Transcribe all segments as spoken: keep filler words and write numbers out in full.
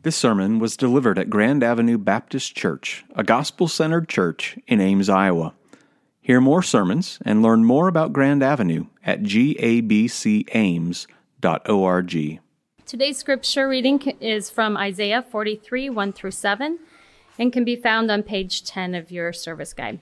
This sermon was delivered at Grand Avenue Baptist Church, a gospel-centered church in Ames, Iowa. Hear more sermons and learn more about Grand Avenue at g a b c ames dot org. Today's scripture reading is from Isaiah forty-three, one through seven, and can be found on page ten of your service guide.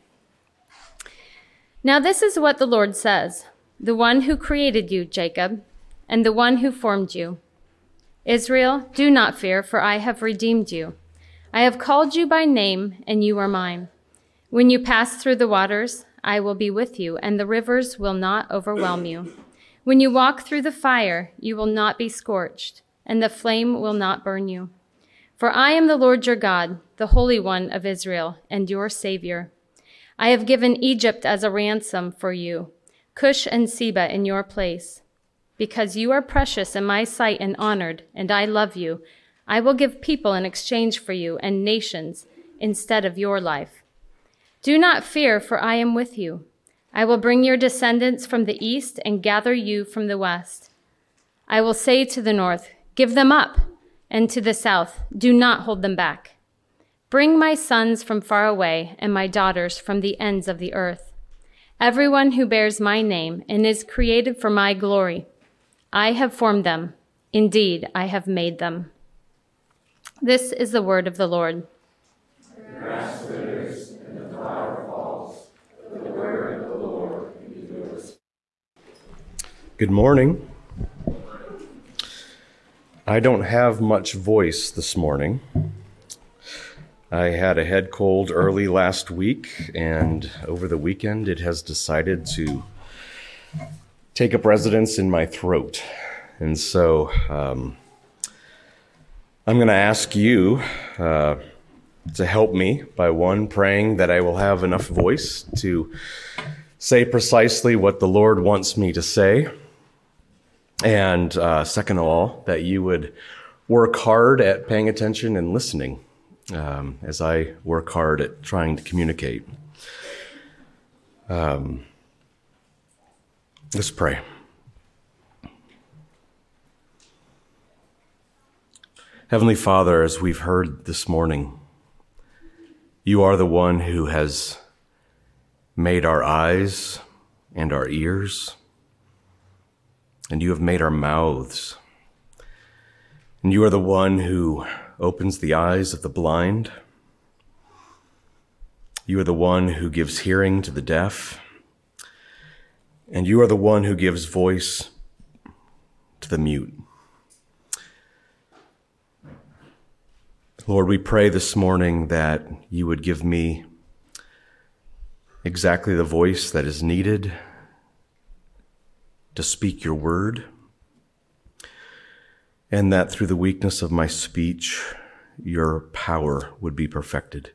Now this is what the Lord says, the one who created you, Jacob, and the one who formed you. Israel, do not fear, for I have redeemed you. I have called you by name, and you are mine. When you pass through the waters, I will be with you, and the rivers will not overwhelm you. When you walk through the fire, you will not be scorched, and the flame will not burn you. For I am the Lord your God, the Holy One of Israel, and your Savior. I have given Egypt as a ransom for you, Cush and Seba in your place. Because you are precious in my sight and honored, and I love you, I will give people in exchange for you and nations instead of your life. Do not fear, for I am with you. I will bring your descendants from the east and gather you from the west. I will say to the north, give them up, and to the south, do not hold them back. Bring my sons from far away and my daughters from the ends of the earth. Everyone who bears my name and is created for my glory. I have formed them. Indeed, I have made them. This is the word of the Lord. The grass withers and the flower falls, but the word of the Lord endures. Good morning. I don't have much voice this morning. I had a head cold early last week, and over the weekend it has decided to take up residence in my throat. And so um, I'm going to ask you uh, to help me by, one, praying that I will have enough voice to say precisely what the Lord wants me to say. And uh, second of all, that you would work hard at paying attention and listening um, as I work hard at trying to communicate. Um, let's pray. Heavenly Father, as we've heard this morning, you are the one who has made our eyes and our ears, and you have made our mouths. And you are the one who opens the eyes of the blind. You are the one who gives hearing to the deaf. And you are the one who gives voice to the mute. Lord, we pray this morning that you would give me exactly the voice that is needed to speak your word, and that through the weakness of my speech, your power would be perfected.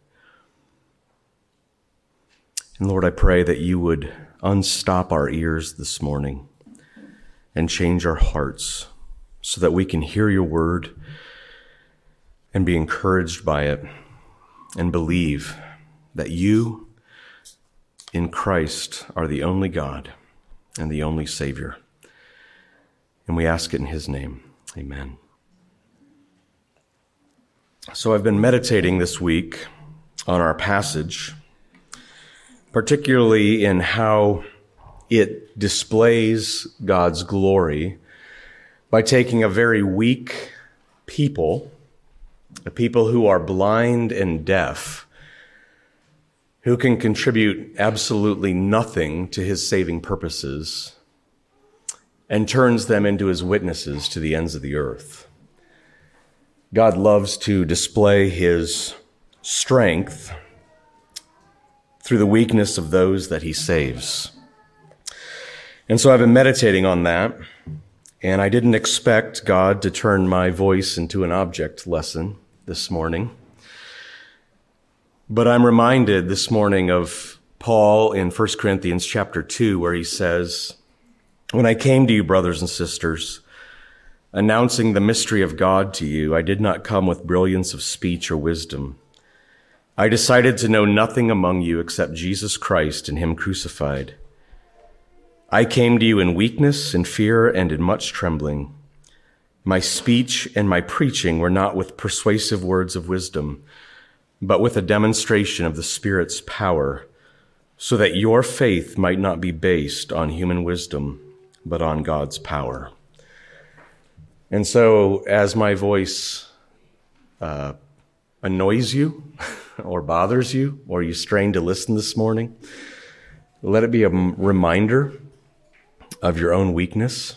And Lord, I pray that you would unstop our ears this morning and change our hearts so that we can hear your word and be encouraged by it and believe that you in Christ are the only God and the only Savior. And we ask it in his name. Amen. So I've been meditating this week on our passage, particularly in how it displays God's glory by taking a very weak people, a people who are blind and deaf, who can contribute absolutely nothing to his saving purposes, and turns them into his witnesses to the ends of the earth. God loves to display his strength through the weakness of those that he saves. And so I've been meditating on that, and I didn't expect God to turn my voice into an object lesson this morning. But I'm reminded this morning of Paul in First Corinthians chapter two, where he says, "When I came to you, brothers and sisters, announcing the mystery of God to you, I did not come with brilliance of speech or wisdom. I decided to know nothing among you except Jesus Christ and him crucified. I came to you in weakness, in fear, and in much trembling. My speech and my preaching were not with persuasive words of wisdom, but with a demonstration of the Spirit's power, so that your faith might not be based on human wisdom, but on God's power. And so, as my voice uh, annoys you or bothers you, or you strain to listen this morning, let it be a reminder of your own weakness,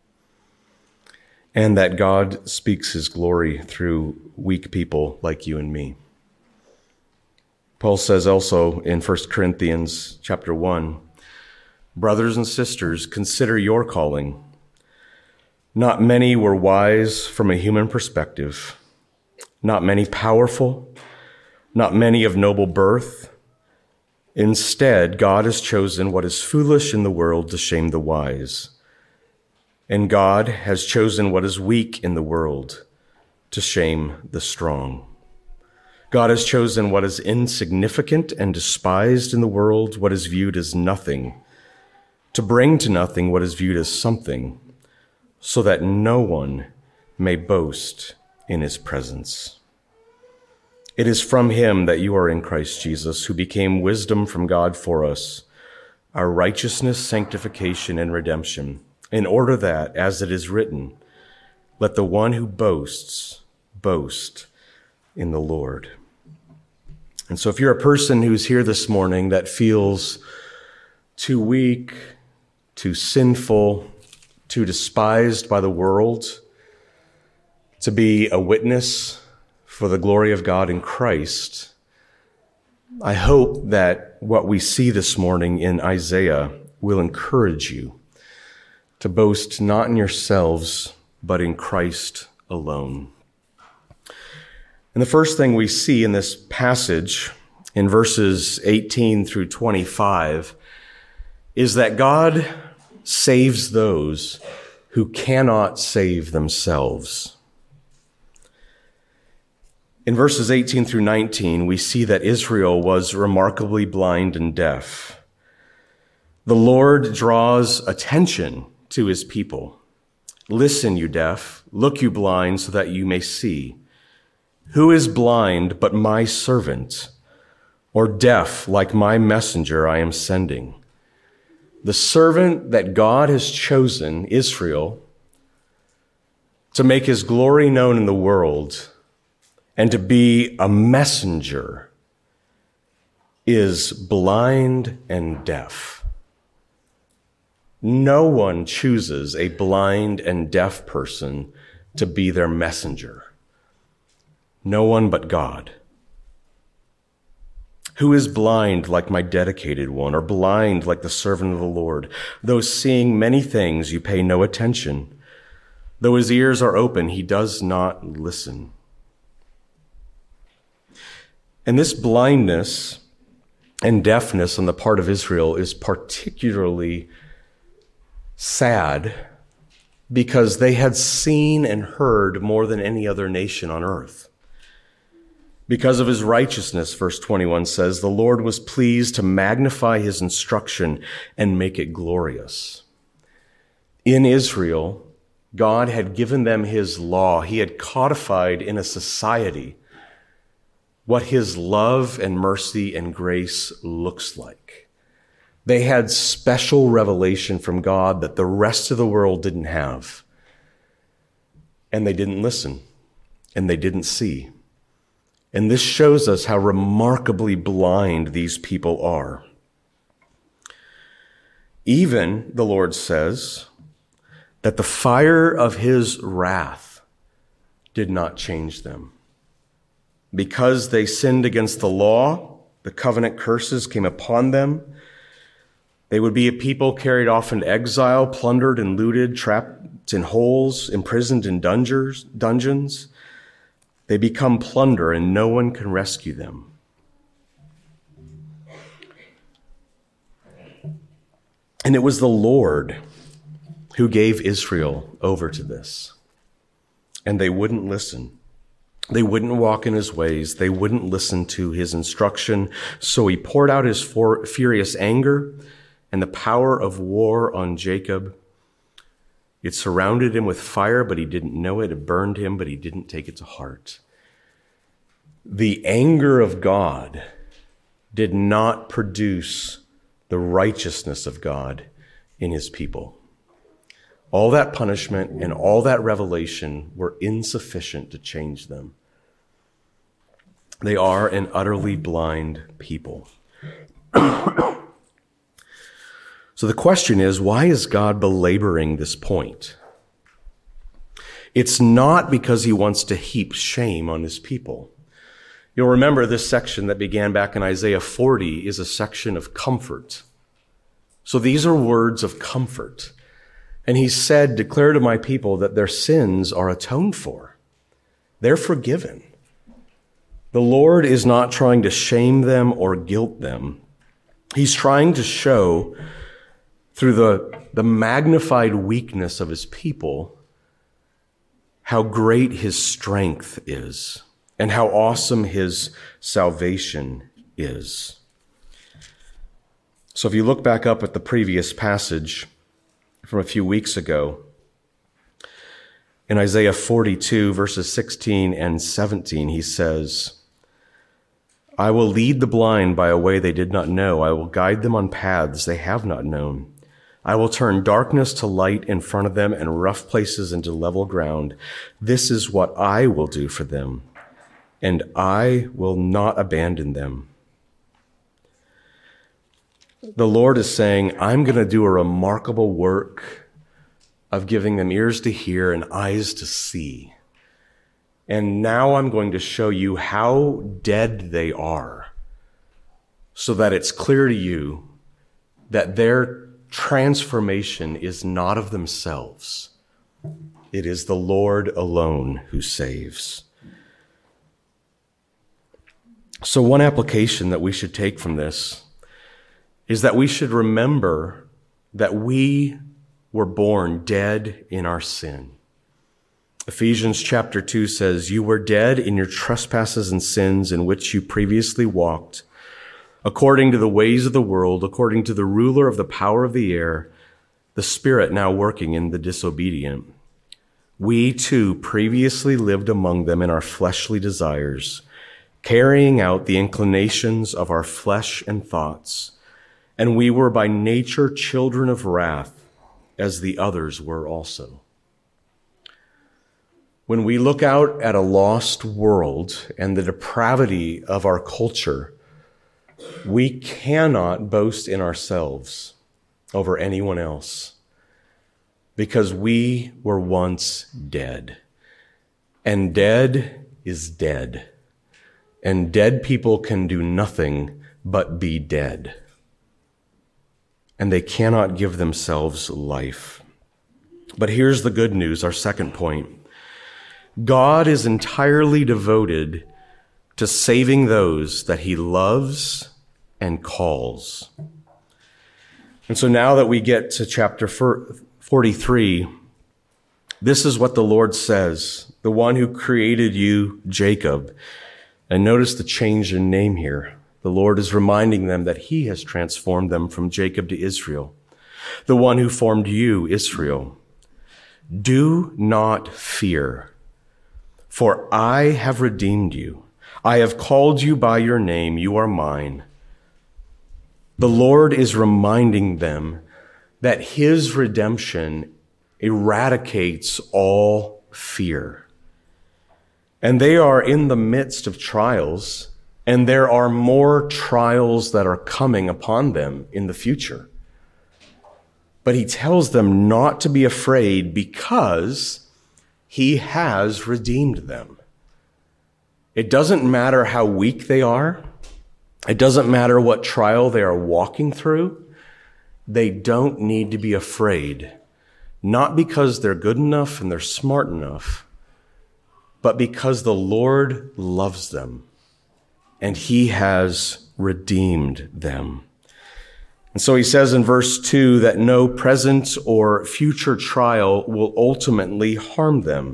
and that God speaks his glory through weak people like you and me. Paul says also in First Corinthians chapter one, brothers and sisters, consider your calling. Not many were wise from a human perspective, not many powerful, not many of noble birth. Instead, God has chosen what is foolish in the world to shame the wise. And God has chosen what is weak in the world to shame the strong. God has chosen what is insignificant and despised in the world, what is viewed as nothing, to bring to nothing what is viewed as something, so that no one may boast in his presence. It is from him that you are in Christ Jesus, who became wisdom from God for us, our righteousness, sanctification, and redemption, in order that, as it is written, let the one who boasts boast in the Lord. And so if you're a person who's here this morning that feels too weak, too sinful, too despised by the world to be a witness for the glory of God in Christ, I hope that what we see this morning in Isaiah will encourage you to boast not in yourselves, but in Christ alone. And the first thing we see in this passage in verses eighteen through twenty-five is that God saves those who cannot save themselves. In verses eighteen through nineteen, we see that Israel was remarkably blind and deaf. The Lord draws attention to his people. Listen, you deaf, look, you blind, so that you may see. Who is blind but my servant, or deaf like my messenger I am sending? The servant that God has chosen, Israel, to make his glory known in the world and to be a messenger, is blind and deaf. No one chooses a blind and deaf person to be their messenger. No one but God. Who is blind like my dedicated one, or blind like the servant of the Lord? Though seeing many things, you pay no attention. Though his ears are open, he does not listen. And this blindness and deafness on the part of Israel is particularly sad because they had seen and heard more than any other nation on earth. Because of his righteousness, verse twenty-one says, the Lord was pleased to magnify his instruction and make it glorious. In Israel, God had given them his law. He had codified in a society what his love and mercy and grace looks like. They had special revelation from God that the rest of the world didn't have. And they didn't listen, and they didn't see. And this shows us how remarkably blind these people are. Even, the Lord says, that the fire of his wrath did not change them. Because they sinned against the law, the covenant curses came upon them. They would be a people carried off into exile, plundered and looted, trapped in holes, imprisoned in dungeons. dungeons. They become plunder, and no one can rescue them. And it was the Lord who gave Israel over to this. And they wouldn't listen. They wouldn't walk in his ways. They wouldn't listen to his instruction. So he poured out his furious anger and the power of war on Jacob. It surrounded him with fire, but he didn't know it. It burned him, but he didn't take it to heart. The anger of God did not produce the righteousness of God in his people. All that punishment and all that revelation were insufficient to change them. They are an utterly blind people. So the question is, why is God belaboring this point? It's not because he wants to heap shame on his people. You'll remember this section that began back in Isaiah forty is a section of comfort. So these are words of comfort. And he said, declare to my people that their sins are atoned for. They're forgiven. The Lord is not trying to shame them or guilt them. He's trying to show through the, the magnified weakness of his people how great his strength is and how awesome his salvation is. So if you look back up at the previous passage from a few weeks ago, in Isaiah forty-two, verses sixteen and seventeen, he says, I will lead the blind by a way they did not know. I will guide them on paths they have not known. I will turn darkness to light in front of them and rough places into level ground. This is what I will do for them, and I will not abandon them. The Lord is saying, I'm going to do a remarkable work of giving them ears to hear and eyes to see. And now I'm going to show you how dead they are so that it's clear to you that their transformation is not of themselves. It is the Lord alone who saves. So one application that we should take from this is that we should remember that we were born dead in our sin. Ephesians chapter two says, you were dead in your trespasses and sins in which you previously walked, according to the ways of the world, according to the ruler of the power of the air, the spirit now working in the disobedient. We too previously lived among them in our fleshly desires, carrying out the inclinations of our flesh and thoughts. And we were by nature children of wrath, as the others were also. When we look out at a lost world and the depravity of our culture, we cannot boast in ourselves over anyone else because we were once dead. And dead is dead. And dead people can do nothing but be dead. And they cannot give themselves life. But here's the good news, our second point. God is entirely devoted to saving those that he loves and calls. And so now that we get to chapter forty-three, this is what the Lord says, the one who created you, Jacob. And notice the change in name here. The Lord is reminding them that he has transformed them from Jacob to Israel, the one who formed you, Israel. Do not fear, for I have redeemed you. I have called you by your name. You are mine. The Lord is reminding them that his redemption eradicates all fear. And they are in the midst of trials, and there are more trials that are coming upon them in the future. But he tells them not to be afraid because he has redeemed them. It doesn't matter how weak they are. It doesn't matter what trial they are walking through. They don't need to be afraid, not because they're good enough and they're smart enough, but because the Lord loves them and he has redeemed them. And so he says in verse two that no present or future trial will ultimately harm them.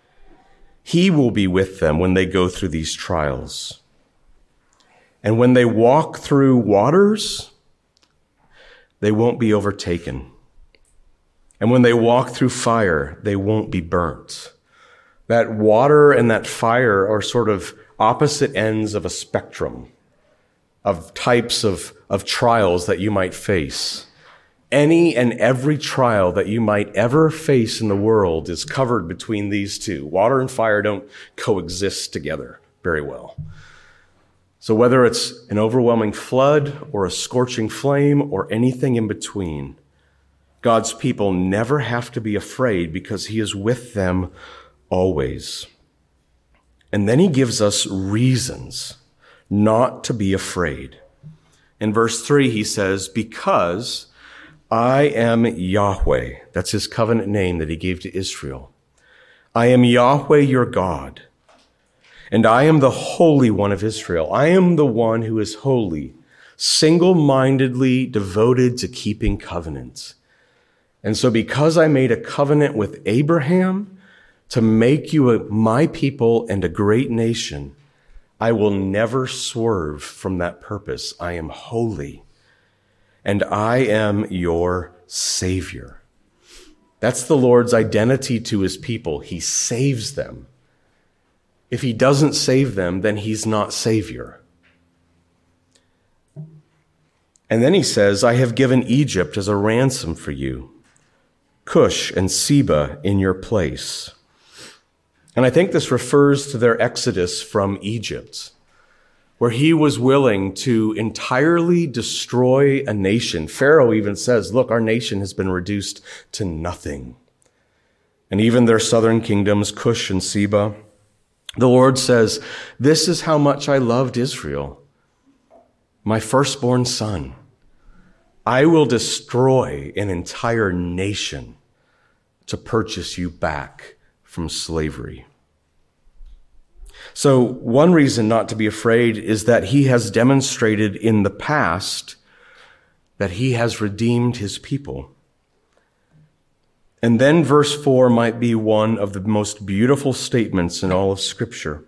He will be with them when they go through these trials. And when they walk through waters, they won't be overtaken. And when they walk through fire, they won't be burnt. That water and that fire are sort of opposite ends of a spectrum of types of, of trials that you might face. Any and every trial that you might ever face in the world is covered between these two. Water and fire don't coexist together very well. So whether it's an overwhelming flood or a scorching flame or anything in between, God's people never have to be afraid because he is with them always. And then he gives us reasons not to be afraid. In verse three, he says, because I am Yahweh. That's his covenant name that he gave to Israel. I am Yahweh your God, and I am the Holy One of Israel. I am the one who is holy, single-mindedly devoted to keeping covenants. And so because I made a covenant with Abraham to make you a, my people and a great nation, I will never swerve from that purpose. I am holy, and I am your Savior. That's the Lord's identity to his people. He saves them. If he doesn't save them, then he's not Savior. And then he says, I have given Egypt as a ransom for you, Cush and Seba in your place. And I think this refers to their exodus from Egypt, where he was willing to entirely destroy a nation. Pharaoh even says, look, our nation has been reduced to nothing. And even their southern kingdoms, Cush and Seba. The Lord says, this is how much I loved Israel, my firstborn son. I will destroy an entire nation to purchase you back from slavery. So one reason not to be afraid is that he has demonstrated in the past that he has redeemed his people. And then verse four might be one of the most beautiful statements in all of Scripture.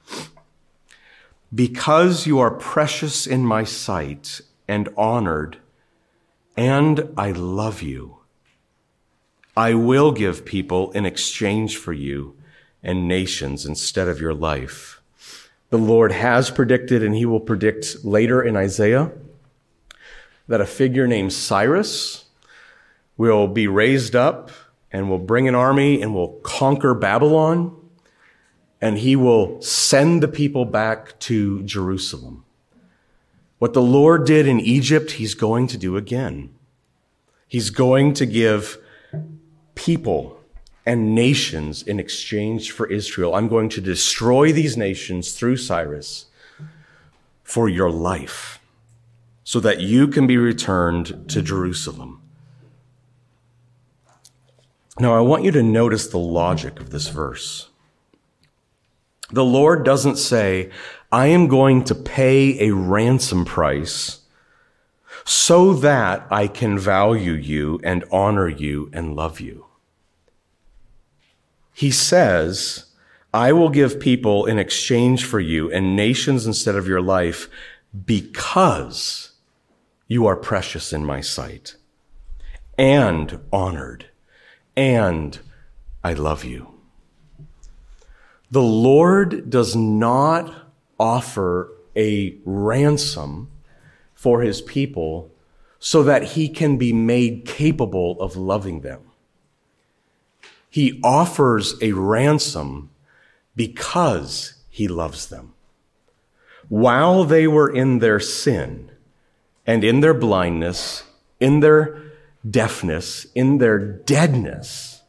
Because you are precious in my sight and honored, and I love you, I will give people in exchange for you and nations instead of your life. The Lord has predicted, and he will predict later in Isaiah, that a figure named Cyrus will be raised up and will bring an army and will conquer Babylon, and he will send the people back to Jerusalem. What the Lord did in Egypt, he's going to do again. He's going to give people and nations in exchange for Israel. I'm going to destroy these nations through Cyrus for your life so that you can be returned to Jerusalem. Now, I want you to notice the logic of this verse. The Lord doesn't say, I am going to pay a ransom price so that I can value you and honor you and love you. He says, I will give people in exchange for you and nations instead of your life because you are precious in my sight and honored, and I love you. The Lord does not offer a ransom for his people so that he can be made capable of loving them. He offers a ransom because he loves them. While they were in their sin and in their blindness, in their deafness, in their deadness,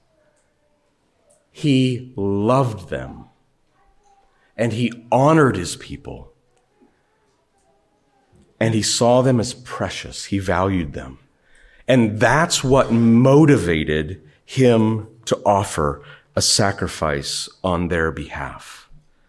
he loved them and he honored his people and he saw them as precious. He valued them. And that's what motivated him to offer a sacrifice on their behalf.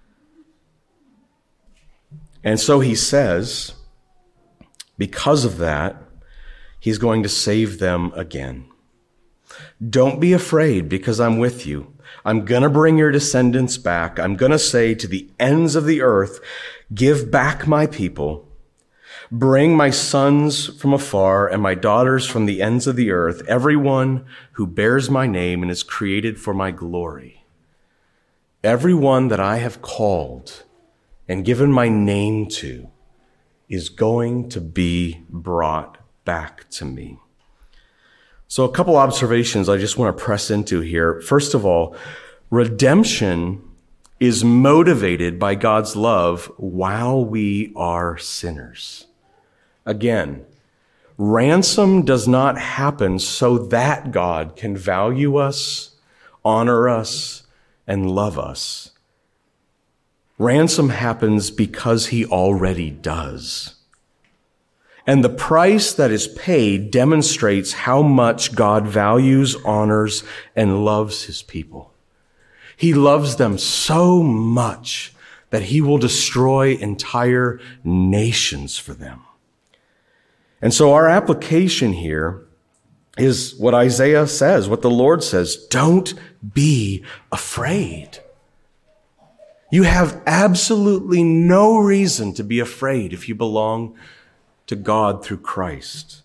And so he says, because of that, he's going to save them again. Don't be afraid because I'm with you. I'm going to bring your descendants back. I'm going to say to the ends of the earth, give back my people. Bring my sons from afar and my daughters from the ends of the earth, everyone who bears my name and is created for my glory. Everyone that I have called and given my name to is going to be brought back to me. So a couple observations I just want to press into here. First of all, redemption is motivated by God's love while we are sinners. Again, ransom does not happen so that God can value us, honor us, and love us. Ransom happens because he already does. And the price that is paid demonstrates how much God values, honors, and loves his people. He loves them so much that he will destroy entire nations for them. And so our application here is what Isaiah says, what the Lord says, don't be afraid. You have absolutely no reason to be afraid if you belong to God through Christ.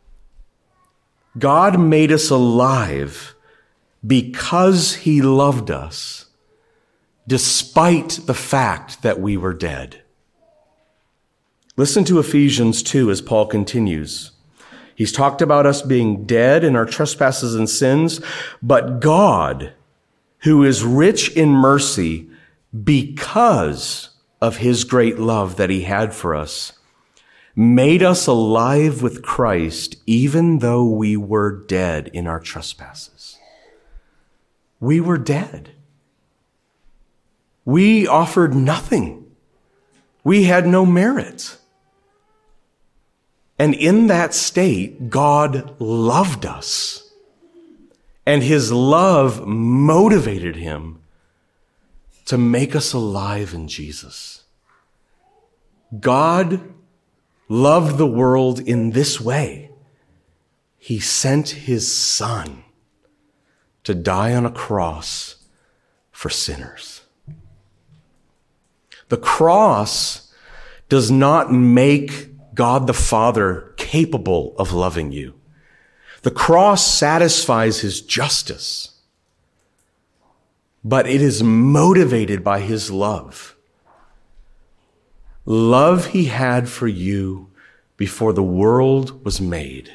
God made us alive because he loved us, despite the fact that we were dead. Listen to Ephesians two as Paul continues. He's talked about us being dead in our trespasses and sins, but God, who is rich in mercy, because of his great love that he had for us, made us alive with Christ, even though we were dead in our trespasses. We were dead. We offered nothing. We had no merit. And in that state, God loved us. And his love motivated him to make us alive in Jesus. God loved the world in this way. He sent his Son to die on a cross for sinners. The cross does not make God the Father capable of loving you. The cross satisfies his justice, but it is motivated by his love. Love he had for you before the world was made.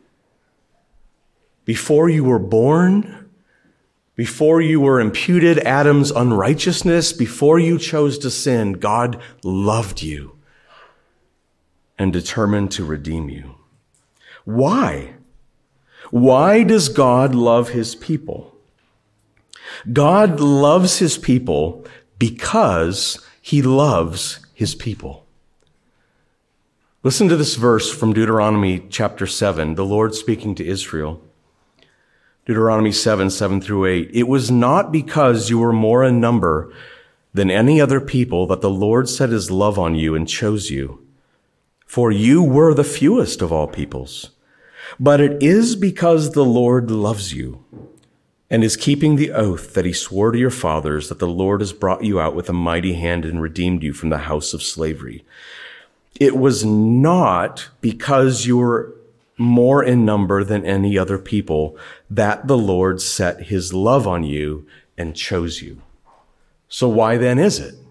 Before you were born, before you were imputed Adam's unrighteousness, before you chose to sin, God loved you and determined to redeem you. Why? Why does God love his people? God loves his people because he loves his people. Listen to this verse from Deuteronomy chapter seven, the Lord speaking to Israel. Deuteronomy seven, seven through eight. It was not because you were more in number than any other people that the Lord set his love on you and chose you. For you were the fewest of all peoples. But it is because the Lord loves you and is keeping the oath that he swore to your fathers that the Lord has brought you out with a mighty hand and redeemed you from the house of slavery. It was not because you were more in number than any other people that the Lord set his love on you and chose you. So why then is it?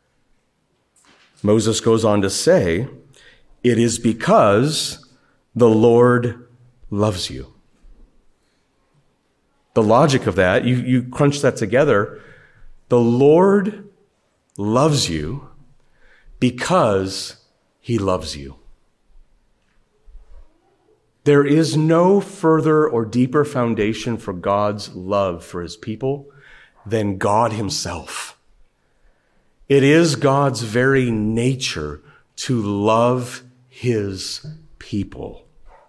Moses goes on to say, it is because the Lord loves you. The logic of that, you, you crunch that together, the Lord loves you because he loves you. There is no further or deeper foundation for God's love for his people than God himself. It is God's very nature to love his people.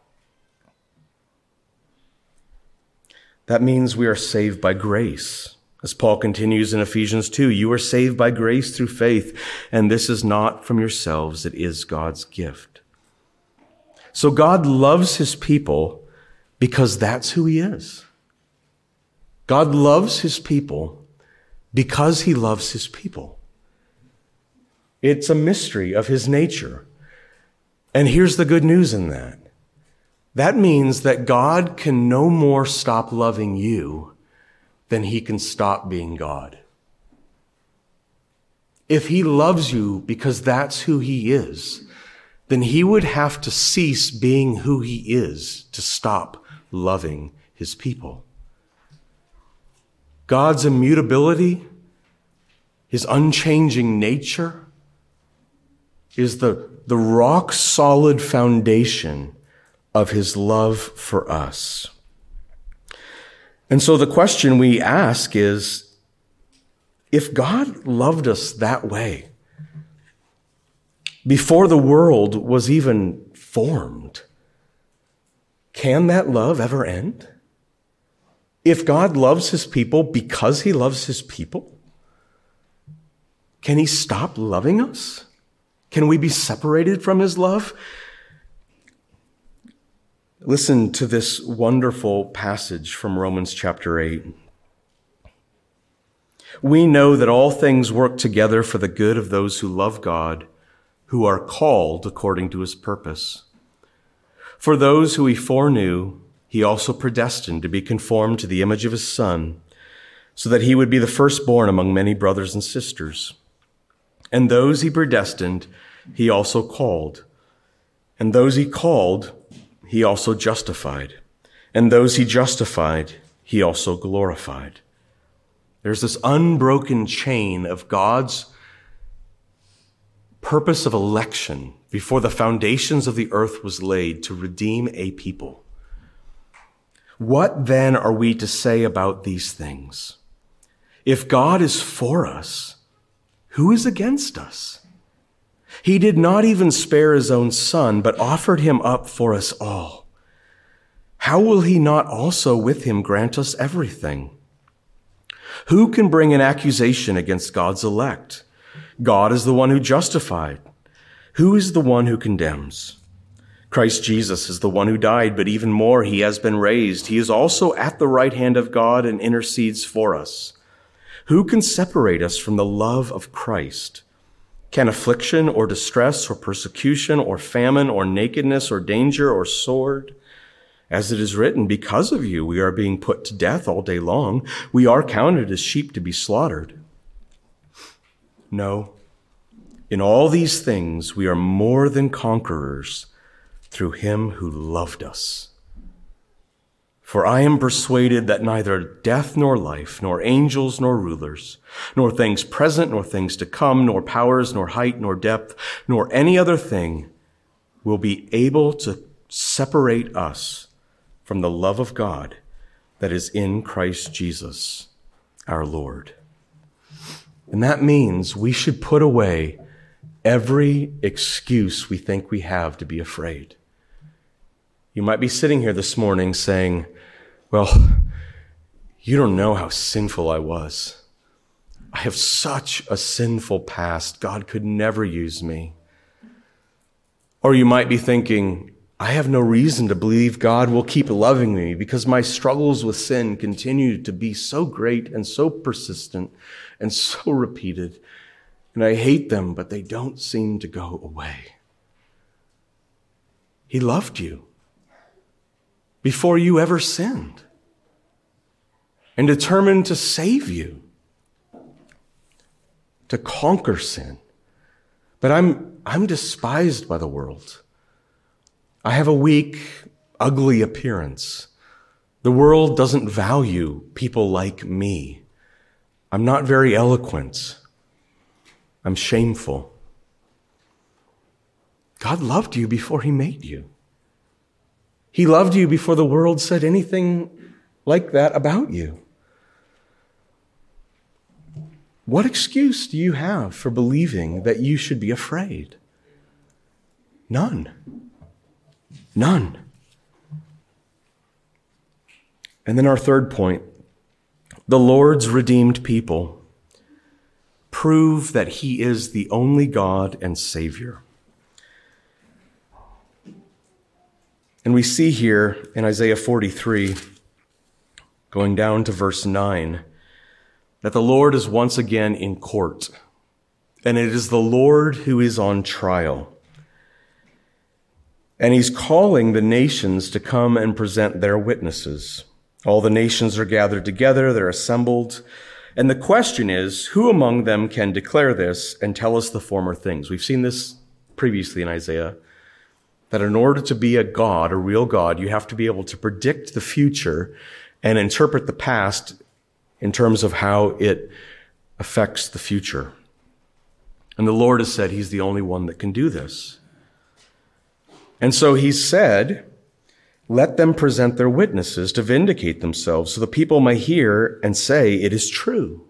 That means we are saved by grace. As Paul continues in Ephesians two, you are saved by grace through faith, and this is not from yourselves, it is God's gift. So God loves his people because that's who he is. God loves his people because he loves his people. It's a mystery of his nature. And here's the good news in that. That means that God can no more stop loving you than he can stop being God. If he loves you because that's who he is, then he would have to cease being who he is to stop loving his people. God's immutability, his unchanging nature, is the, the rock-solid foundation of his love for us. And so the question we ask is, if God loved us that way, before the world was even formed, can that love ever end? If God loves his people because he loves his people, can he stop loving us? Can we be separated from his love? Listen to this wonderful passage from Romans chapter eight. We know that all things work together for the good of those who love God, who are called according to his purpose. For those who he foreknew, he also predestined to be conformed to the image of his Son, so that he would be the firstborn among many brothers and sisters. And those he predestined, he also called. And those he called, he also justified. And those he justified, he also glorified. There's this unbroken chain of God's purpose of election before the foundations of the earth was laid to redeem a people. What then are we to say about these things? If God is for us, who is against us? He did not even spare his own Son, but offered him up for us all. How will he not also with him grant us everything? Who can bring an accusation against God's elect? God is the one who justified. Who is the one who condemns? Christ Jesus is the one who died, but even more, he has been raised. He is also at the right hand of God and intercedes for us. Who can separate us from the love of Christ? Can affliction or distress or persecution or famine or nakedness or danger or sword? As it is written, because of you we are being put to death all day long. We are counted as sheep to be slaughtered. No, in all these things we are more than conquerors through him who loved us. For I am persuaded that neither death nor life, nor angels nor rulers, nor things present nor things to come, nor powers, nor height, nor depth, nor any other thing will be able to separate us from the love of God that is in Christ Jesus, our Lord. And that means we should put away every excuse we think we have to be afraid. You might be sitting here this morning saying, well, you don't know how sinful I was. I have such a sinful past. God could never use me. Or you might be thinking, I have no reason to believe God will keep loving me because my struggles with sin continue to be so great and so persistent and so repeated. And I hate them, but they don't seem to go away. He loved you before you ever sinned and determined to save you, to conquer sin. But I'm, I'm despised by the world. I have a weak, ugly appearance. The world doesn't value people like me. I'm not very eloquent. I'm shameful. God loved you before he made you. He loved you before the world said anything like that about you. What excuse do you have for believing that you should be afraid? None. None. And then our third point, the Lord's redeemed people prove that he is the only God and Savior. And we see here in Isaiah forty-three, going down to verse nine, that the Lord is once again in court, and it is the Lord who is on trial. And he's calling the nations to come and present their witnesses. All the nations are gathered together, they're assembled. And the question is, who among them can declare this and tell us the former things? We've seen this previously in Isaiah, that in order to be a God, a real God, you have to be able to predict the future and interpret the past in terms of how it affects the future. And the Lord has said he's the only one that can do this. And so he said, let them present their witnesses to vindicate themselves so the people may hear and say it is true.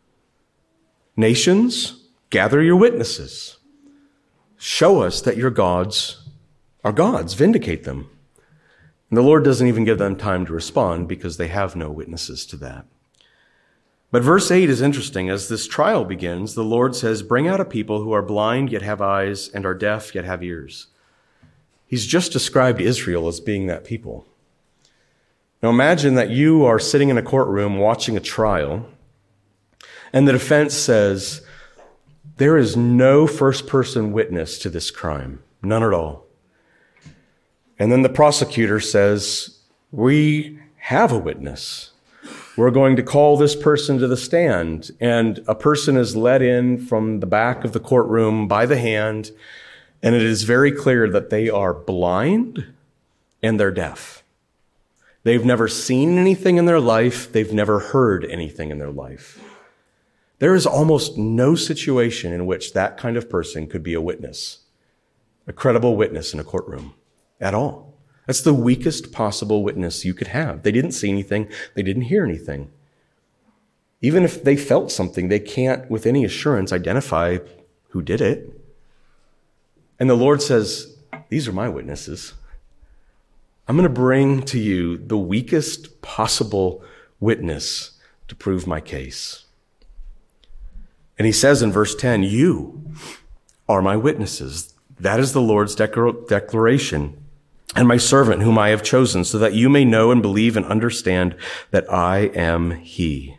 Nations, gather your witnesses. Show us that your gods are gods. Vindicate them. And the Lord doesn't even give them time to respond because they have no witnesses to that. But verse eight is interesting. As this trial begins, the Lord says, bring out a people who are blind yet have eyes and are deaf yet have ears. He's just described Israel as being that people. Now imagine that you are sitting in a courtroom watching a trial, and the defense says, there is no first-person witness to this crime, none at all. And then the prosecutor says, we have a witness. We're going to call this person to the stand, and a person is led in from the back of the courtroom by the hand, and it is very clear that they are blind and they're deaf. They've never seen anything in their life. They've never heard anything in their life. There is almost no situation in which that kind of person could be a witness, a credible witness in a courtroom at all. That's the weakest possible witness you could have. They didn't see anything. They didn't hear anything. Even if they felt something, they can't with any assurance identify who did it. And the Lord says, these are my witnesses. I'm going to bring to you the weakest possible witness to prove my case. And he says in verse ten, you are my witnesses. That is the Lord's declar- declaration. And my servant whom I have chosen, so that you may know and believe and understand that I am he.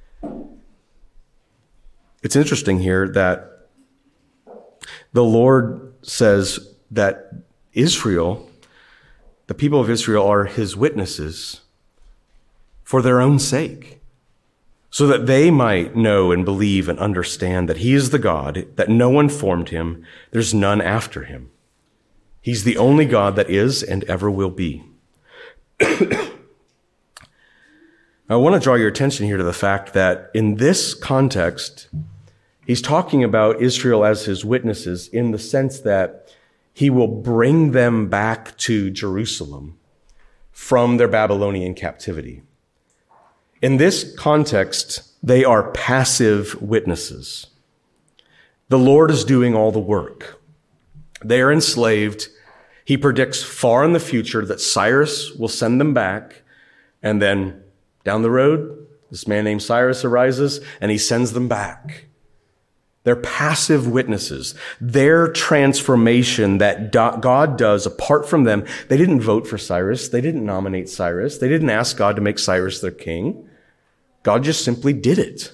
It's interesting here that the Lord says that Israel, the people of Israel, are his witnesses for their own sake, so that they might know and believe and understand that he is the God, that no one formed him, there's none after him. He's the only God that is and ever will be. I want to draw your attention here to the fact that in this context, he's talking about Israel as his witnesses in the sense that he will bring them back to Jerusalem from their Babylonian captivity. In this context, they are passive witnesses. The Lord is doing all the work. They are enslaved. He predicts far in the future that Cyrus will send them back. And then down the road, this man named Cyrus arises and he sends them back. They're passive witnesses. Their transformation that God does apart from them, they didn't vote for Cyrus. They didn't nominate Cyrus. They didn't ask God to make Cyrus their king. God just simply did it.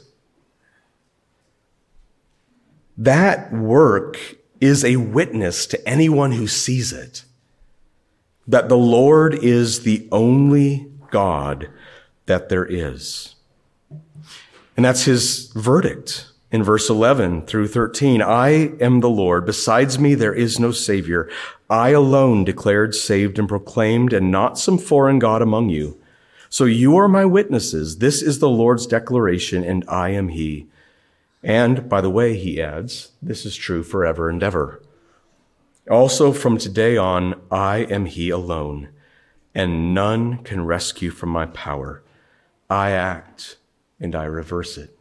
That work is a witness to anyone who sees it, that the Lord is the only God that there is. And that's his verdict in verse eleven through thirteen. I am the Lord. Besides me, there is no Savior. I alone declared, saved, and proclaimed, and not some foreign God among you. So you are my witnesses. This is the Lord's declaration, and I am he. And, by the way, he adds, this is true forever and ever. Also from today on, I am he alone, and none can rescue from my power. I act, and I reverse it.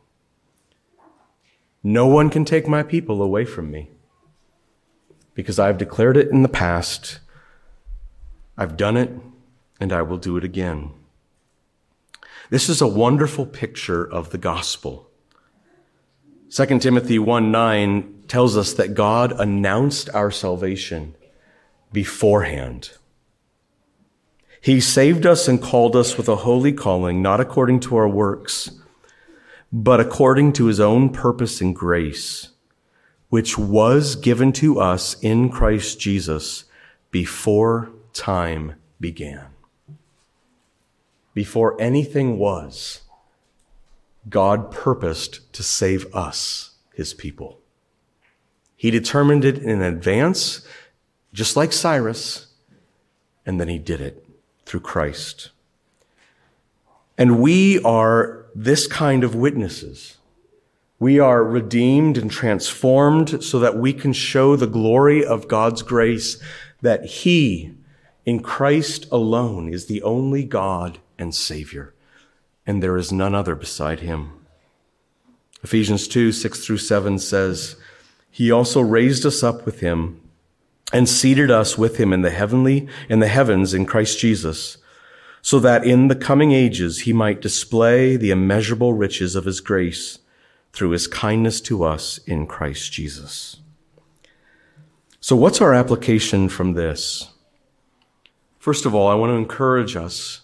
No one can take my people away from me, because I've declared it in the past. I've done it, and I will do it again. This is a wonderful picture of the gospel. Second Timothy one nine tells us that God announced our salvation beforehand. He saved us and called us with a holy calling, not according to our works, but according to his own purpose and grace, which was given to us in Christ Jesus before time began. Before anything was, God purposed to save us, his people. He determined it in advance, just like Cyrus, and then he did it through Christ. And we are this kind of witnesses. We are redeemed and transformed so that we can show the glory of God's grace, that he, in Christ alone, is the only God and Savior, and there is none other beside him. Ephesians two, six through seven says, he also raised us up with him and seated us with him in the heavenly, in the heavens in Christ Jesus, so that in the coming ages he might display the immeasurable riches of his grace through his kindness to us in Christ Jesus. So what's our application from this? First of all, I want to encourage us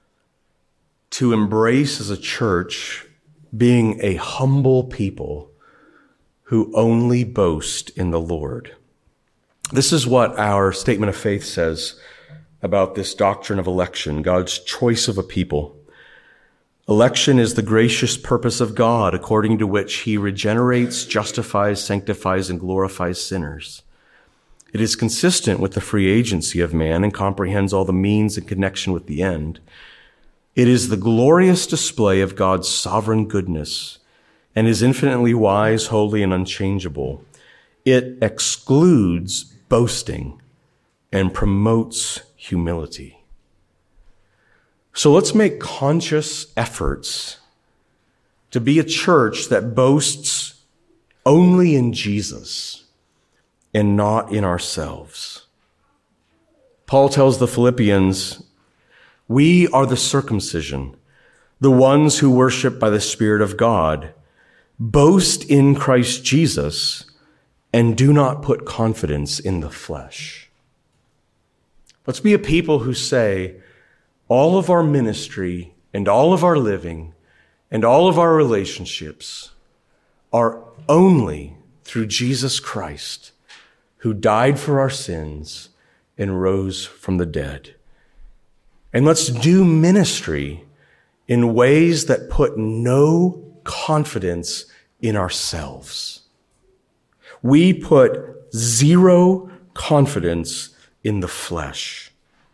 to embrace as a church being a humble people who only boast in the Lord. This is what our statement of faith says about this doctrine of election, God's choice of a people. Election is the gracious purpose of God, according to which he regenerates, justifies, sanctifies, and glorifies sinners. It is consistent with the free agency of man and comprehends all the means in connection with the end. It is the glorious display of God's sovereign goodness and is infinitely wise, holy, and unchangeable. It excludes boasting and promotes humility. So let's make conscious efforts to be a church that boasts only in Jesus and not in ourselves. Paul tells the Philippians, we are the circumcision, the ones who worship by the Spirit of God. Boast in Christ Jesus and do not put confidence in the flesh. Let's be a people who say, all of our ministry and all of our living and all of our relationships are only through Jesus Christ, who died for our sins and rose from the dead. And let's do ministry in ways that put no confidence in ourselves. We put zero confidence in the flesh.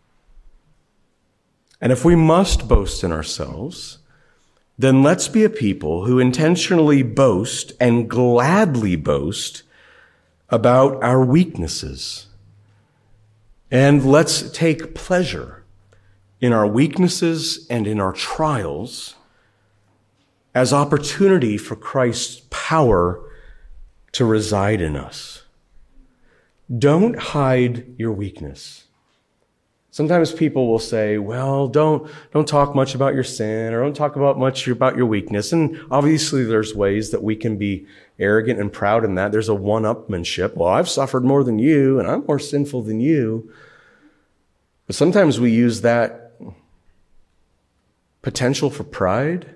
And if we must boast in ourselves, then let's be a people who intentionally boast and gladly boast about our weaknesses. And let's take pleasure in our weaknesses and in our trials as opportunity for Christ's power to reside in us. Don't hide your weakness. Sometimes people will say, well, don't, don't talk much about your sin or don't talk about much about your weakness. And obviously there's ways that we can be arrogant and proud in that. There's a one-upmanship. Well, I've suffered more than you and I'm more sinful than you. But sometimes we use that potential for pride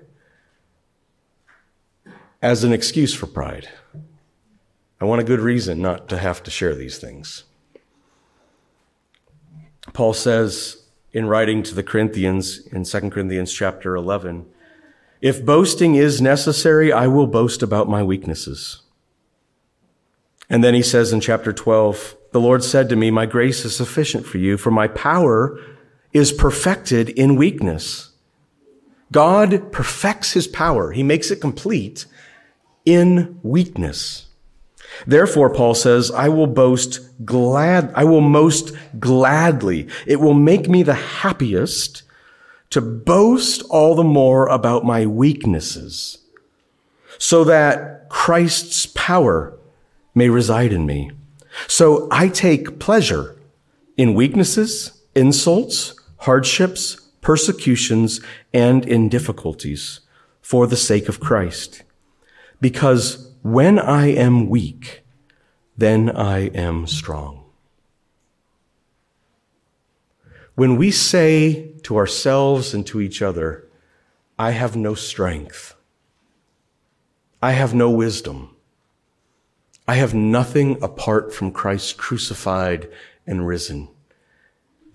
as an excuse for pride. I want a good reason not to have to share these things. Paul says in writing to the Corinthians in Second Corinthians chapter eleven, if boasting is necessary, I will boast about my weaknesses. And then he says in chapter twelve, the Lord said to me, my grace is sufficient for you, for my power is perfected in weakness. God perfects his power. He makes it complete in weakness. Therefore, Paul says, I will boast glad, I will most gladly. It will make me the happiest to boast all the more about my weaknesses, so that Christ's power may reside in me. So I take pleasure in weaknesses, insults, hardships, persecutions, and in difficulties for the sake of Christ. Because when I am weak, then I am strong. When we say to ourselves and to each other, I have no strength, I have no wisdom, I have nothing apart from Christ crucified and risen,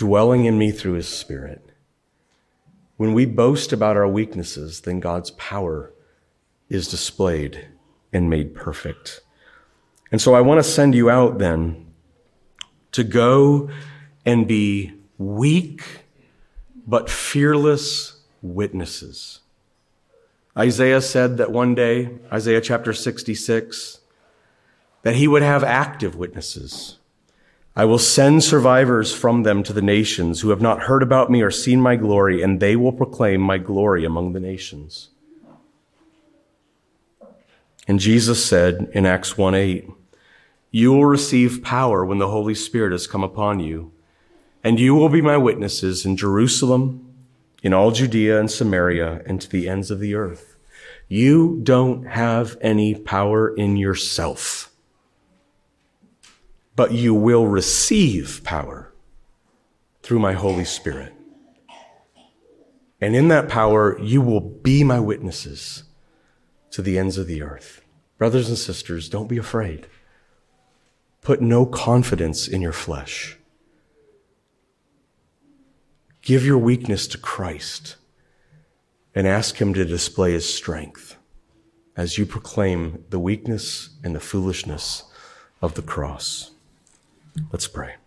dwelling in me through his Spirit. When we boast about our weaknesses, then God's power is displayed and made perfect. And so I want to send you out then to go and be weak but fearless witnesses. Isaiah said that one day, Isaiah chapter sixty-six, that he would have active witnesses. I will send survivors from them to the nations who have not heard about me or seen my glory, and they will proclaim my glory among the nations. And Jesus said in Acts one eight, you will receive power when the Holy Spirit has come upon you, and you will be my witnesses in Jerusalem, in all Judea and Samaria, and to the ends of the earth. You don't have any power in yourself, but you will receive power through my Holy Spirit. And in that power, you will be my witnesses to the ends of the earth. Brothers and sisters, don't be afraid. Put no confidence in your flesh. Give your weakness to Christ and ask him to display his strength as you proclaim the weakness and the foolishness of the cross. Let's pray.